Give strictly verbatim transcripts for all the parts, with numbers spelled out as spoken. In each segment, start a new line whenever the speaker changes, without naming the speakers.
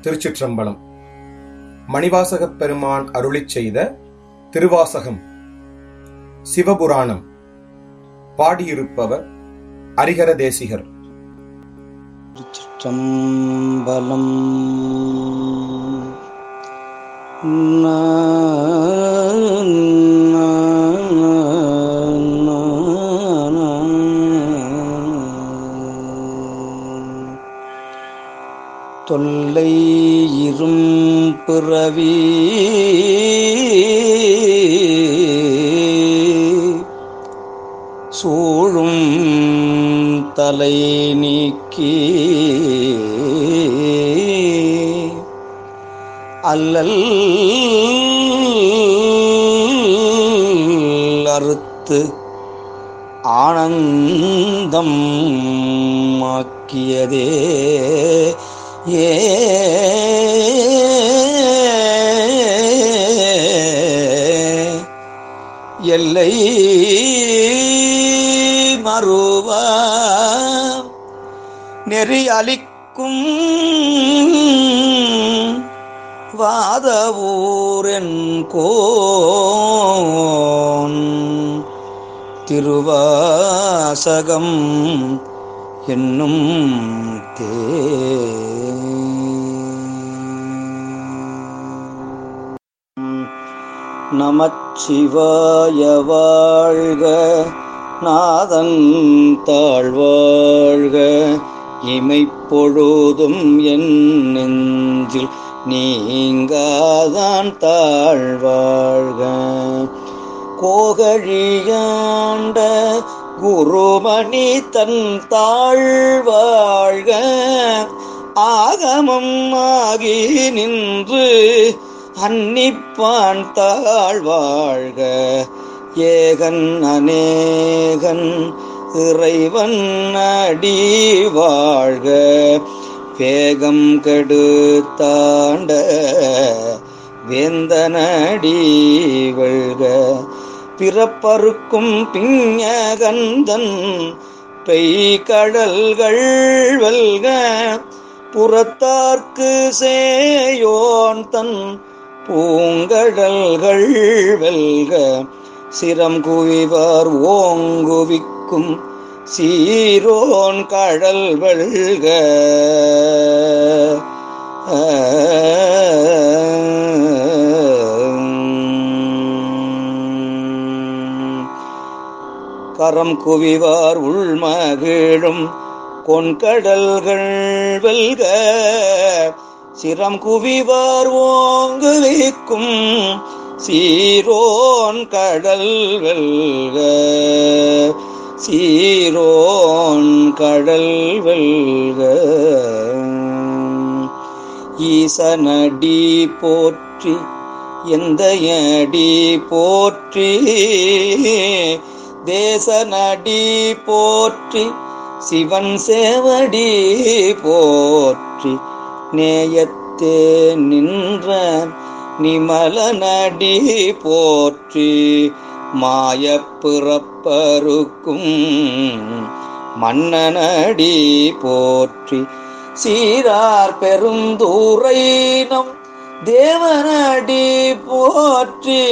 திருச்சிற்றம்பலம். மணிவாசகப் பெருமான் அருளிச் செய்த திருவாசகம் சிவபுராணம். பாடியிருப்பவர் அரிகர தேசிகர்.
திருச்சிற்றம்பலம். தொல்லை இரும் பிறவி சூழும் தலை நீக்கி அல்லல் அறுத்து ஆனந்தம் ஆக்கியதே ஏ எல்லை மறுவ நெறி அளிக்கும் வாதவூரென் கோன் திருவாசகம் என்னும் தே. நமச்சிவாய வாழ்க, நாதன் தாழ்வாழ்க, இமைப்பொழுதும் என் நெஞ்சில் நீங்காதான் தாழ்வாழ்க. கோகழியாண்ட குருமணி தன் தாழ்வாழ்க, ஆகமம் ஆகி நின்று அன்னிப்பான் தாழ்வாழ்க. ஏகன் அநேகன் இறைவன் அடி வாழ்க, வேகம் கெடுத்தாண்ட வேந்தனடி வெல்க. பிறப்பறுக்கும் பிஞகந்தன் பெய்கடல்கள் வெல்க, புறத்தார்க்கு சேயோன் தன் பூங்கடல்கள் வெல்க. சிரம் குவிவார் ஓங்குவிக்கும் சீரோன் கடல் வெல்க. கரம் குவிவார் உள்மகிழும் கொன்கடல்கள் வெல்க, சிரம் குவிவார் ஓங்குவிக்கும் சீரோன் கடல் வெல்க. சீரோன் கடல் வெல்க. ஈசனடி போற்றி எந்தையடி போற்றி, தேசனடி போற்றி சிவன் சேவடி போற்றி. நேயத்தே நின்ற நிமலனடி போற்றி, மாயப்பிறப்பருக்கும் மன்னனடி போற்றி. சீரார் பெருந்தூரைனம் தேவனடி போற்றி,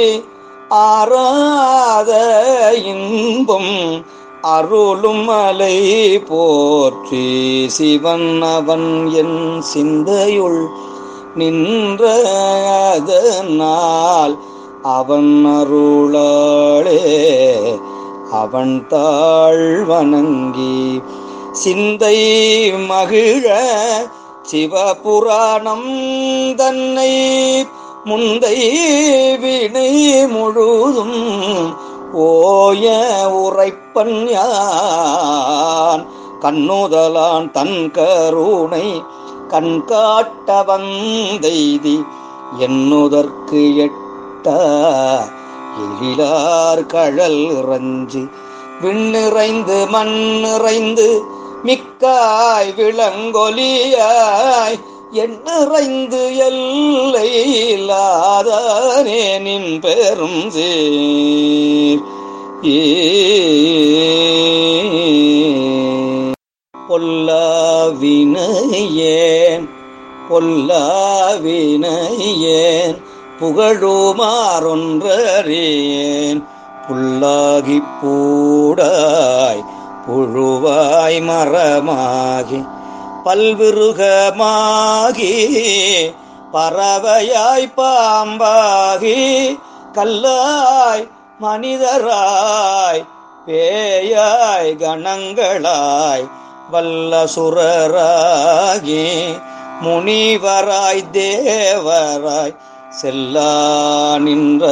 ஆராத இன்பம் அருளும் மலை போற்றி. சிவன் அவன் என் சிந்தையுள் நின்ற அதனால், அவன் அருளாளே அவன் தாழ் வணங்கி. சிந்தை மகிழ சிவபுராணம் தன்னை முந்தை வினை முழுதும் ஓய உரைப்பன் யான். கண்ணுதலான் தன் கருணை கண் காட்ட வந்தெய்தி, எண்ணுதற்கு எட்ட எழிலார் கழல் இறஞ்சி. விண்ணிறைந்து மண் நிறைந்து மிக்காய் விளங்கொலியாய், எண்ணிறைந்து எல்லை இல்லாதானே நின் பெரும் சீர். பொல்லாவினையேன் பொல்லாவினையேன் புகழுமாறொன்றறியேன் புல்லாகி பூடாய் புழுவாய் மரமாகி பல்விருகமாகி பறவையாய் பாம்பாகி கல்லாய் மனிதராய் பேயாய் கணங்களாய் வல்லசுரராகி முனிவராய் தேவராய் செல்லா நின்ற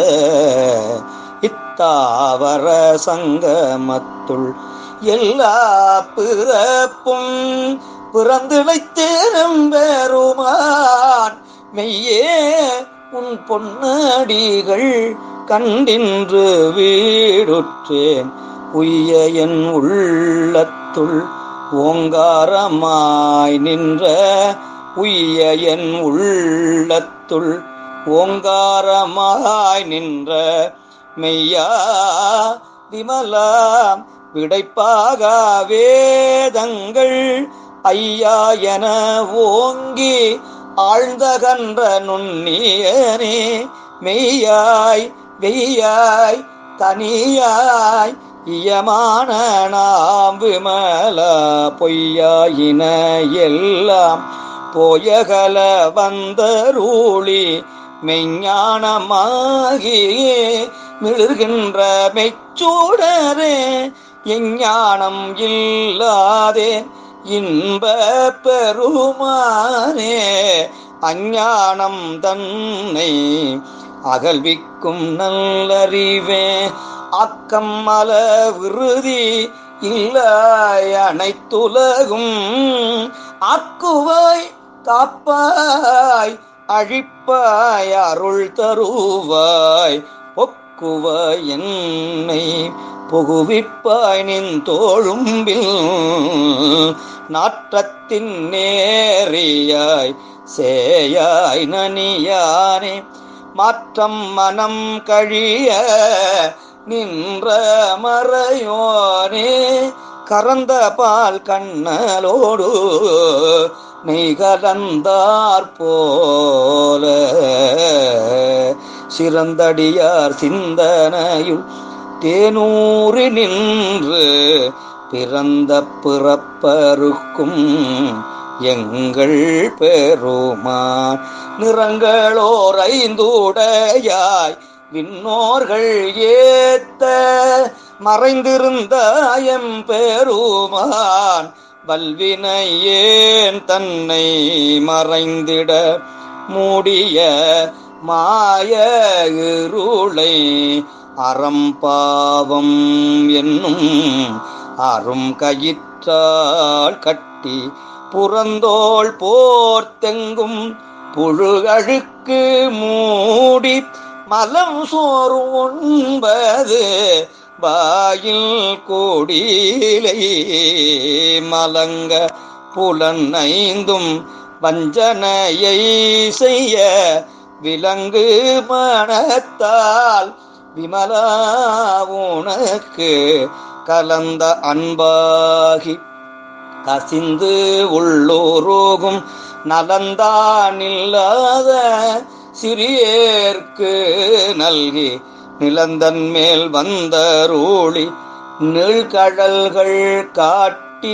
இத்தாவர சங்கமத்துள் எல்லா பிறப்பும் பிறந்திழைத்தேனும் பெருமான் மெய்யே உன் பொன்னடிகள் கண்டின்று வீடுற்றேன் உய்ய என் உள்ளத்துள் ஓங்காரமாய் நின்ற உய்ய என் உள்ளத்துள் ஓங்காரமாய் நின்ற மெய்யா விமலா விடைப்பாக வேதங்கள் ஐயா என ஓங்கி ஆழ்ந்தகன்ற நுண்ணியனே மெய்யாய் வெய்யாய் தனியாய் இயமான நாம் விமலா பொய்யாயின எல்லாம் போயகல வந்தருளி மெய்ஞானமாகி மிளர்கின்ற மெச்சூடரே எஞ்ஞானம் இல்லாதே இன்ப பெருமானே அஞ்ஞானம் தன்னை அகல்விக்கும் நல்லறிவே அக்கம் மல விருதி இல்லை அனைத்துலகும் ஆக்குவாய் காப்பாய் அழிப்பாய் அருள் தருவாய் பொக்குவாய் என்னை புகுவிப்பாய் நின் தோழும்பில் நாற்றத்தின் நேரியாய் சேயாய் நனியானே மாற்றம் மனம் கழிய நின்ற மறையோனே கறந்த பால் கண்ணலோடு நெய் கலந்தார் போல சிறந்தடியார் சிந்தனையுள் தேனூறி நின்று பிறந்த பிறப்பருக்கும் எங்கள் பெருமான் நிறங்களோர் ஐந்துடையாய் விண்ணோர்கள் ஏத்த மறைந்திருந்த எம் பெருமான் வல்வினையேன் தன்னை மறைந்திட மூடிய மாய இருளை அறம்பாவம் என்னும் அரும் கயிற்றால் கட்டி புறந்தோள் போர்த்தெங்கும் புழுகழுக்கு மூடி மலம் சோறு உண்பது வாயில் கோடிலை மலங்க புலன் ஐந்தும் வஞ்சனையை செய்ய விலங்கு மனத்தால் விமலா உனக்கு கலந்த அன்பாகி கசிந்து உள்ளோரோகும் நலந்தானில்லாத சிறியேற்கு நல்கி நிலந்தன் மேல் வந்தருளி நீழ்கடல்கள் காட்டி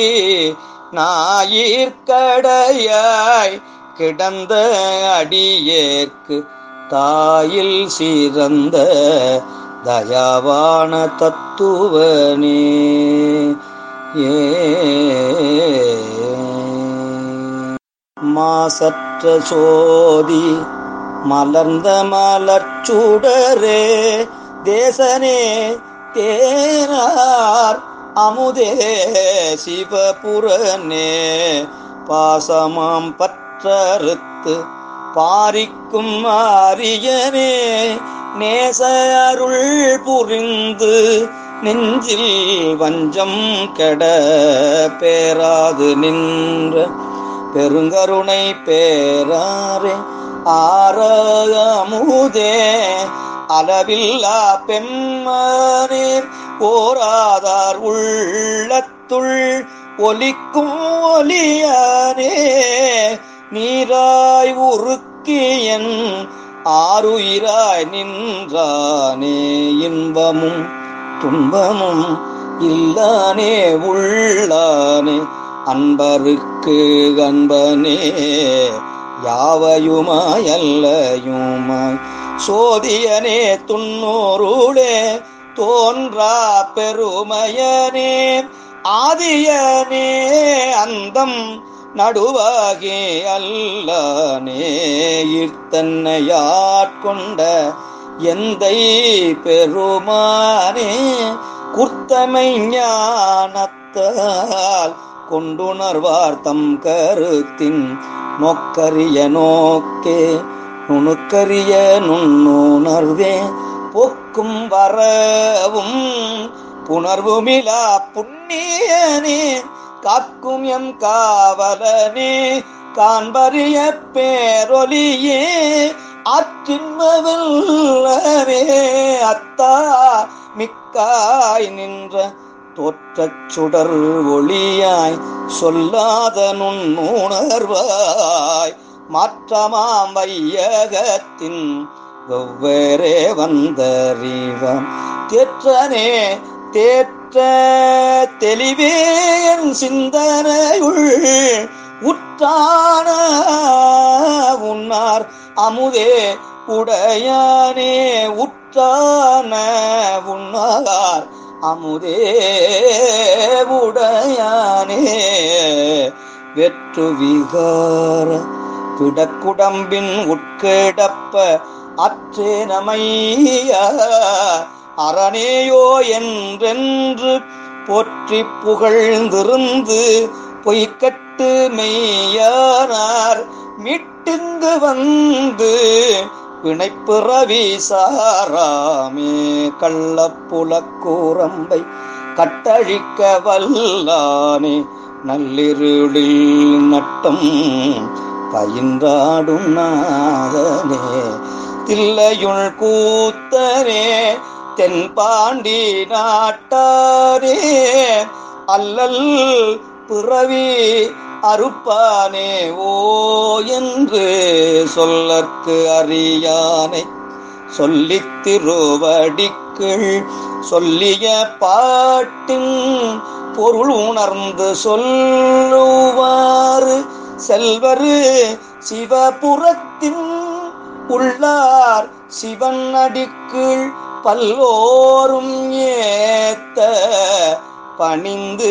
ஞாயிற்கடையாய் கிடந்த அடியேற்கு தாயில் சிறந்த தயாவான தத்துவனே. ஏ மாசற்ற சோதி மலர்ந்த மலர்ச்சுடரே தேசனே தேனார் அமுதே சிவபுரனே பாசமாம் பற்றறுத்து பாரிக்கும் ஆரியனே நேச அருள் புரிந்து நெஞ்சில் வஞ்சம் கெட பேராது நின்ற பெருங்கருணை பேராரே ஆரமுதே அளவில்லா பெம்மனே ஓராதார் உள்ளத்துள் ஒலிக்கும் ஒலியானே நீராய் உருக்கியன் ஆருயிராய் நின்றானே இன்பமும் துன்பமும் இல்லானே உள்ளானே அன்பருக்கு அன்பனே யாவையுமாய் அல்லையுமாய் சோதியனே துன்னூருளே தோன்றா பெருமையனே ஆதியனே அந்தம் நடுவாகே அல்லனே ஈர்த்தன்னையாட்கொண்ட எந்தை பெருமானே குர்த்தமை ஞானத்தால் கொண்டுணர்வார் தம் கருத்தின் நோக்கரிய நோக்கே நுணுக்கரிய நுண்ணுணர்வே போக்கும் வரவும் புணர்வுமிலா புண்ணியனே காக்கும் எம் காவலனே காண்பரிய பேரொலியே ஆற்றின்மவல்லவே அத்தா மிக்காய் நின்ற தோற்றச் சுடர் ஒளியாய் சொல்லாத நுண்ணுணர்வாய் மாற்றமாம் வையகத்தின் வெவ்வேறே வந்தறிவாம் தேற்றனே தேற்ற தெளிவே என் சிந்தனையுள் உற்றான உன்னார் அமுதே உடையானே உற்றான உன்னார் அமுதே உடையானே வெற்று விகார பிடக்குடம்பின் உட்கிடப்ப அற்றே நமைய அரணேயோ என்றென்று போற்றி புகழ்ந்திருந்து பொய்கட்டு மெய்யானார் மீட்டிங்கு வந்து வினைப்பிறவி சாராமே கள்ளப்புலக்கூரம்பை கட்டழிக்க வல்லானே நள்ளிருளில் நட்டம் பயின்றாடும் நாதனே தில்லையுள் கூத்தனே தென்பாண்டி நாட்டாரே அல்லல் பிறவி அறுப்பானே ஓ என்று சொல்லற்கு அறியானை சொல்லித் திருவடிக்குள் சொல்லிய பாட்டின் பொருள் உணர்ந்து சொல்லுவாறு செல்வரு சிவபுரத்தின் உள்ளார் சிவன் அடிக்குள் பல்லோரும் ஏத்த பணிந்து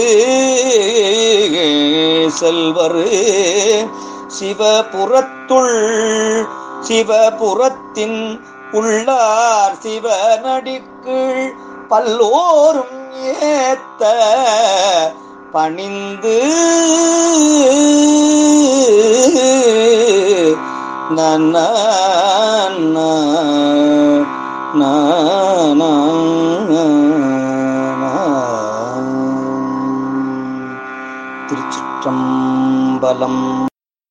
செல்வரு சிவபுரத்துள் சிவபுரத்தின் உள்ளார் சிவனடிக்குள் பல்லோரும் ஏத்த பணிந்து நன்ன திருச்சிற்றம்பலம்.